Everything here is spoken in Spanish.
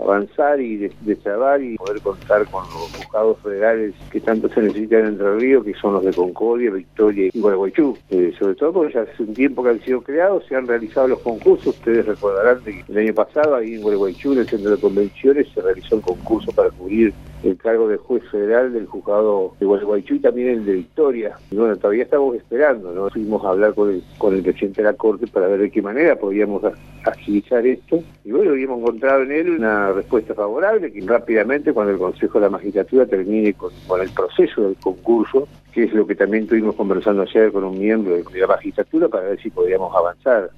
avanzar y destrabar y poder contar con los juzgados federales que tanto se necesitan en Entre Ríos, que son los de Concordia, Victoria y Gualeguaychú. Sobre todo porque ya hace un tiempo que han sido creados, se han realizado los concursos. Ustedes recordarán que el año pasado ahí en Gualeguaychú, en el centro de convenciones, se realizó el concurso para cubrir el cargo de juez federal del juzgado de Gualeguaychú y también el de Victoria. Y bueno, todavía estamos esperando, ¿no? Fuimos a hablar con el presidente de la Corte para ver de qué manera podíamos agilizar esto. Y bueno, habíamos encontrado en él una respuesta favorable, que rápidamente, cuando el Consejo de la Magistratura termine con el proceso del concurso, que es lo que también estuvimos conversando ayer con un miembro de la magistratura para ver si podíamos avanzar.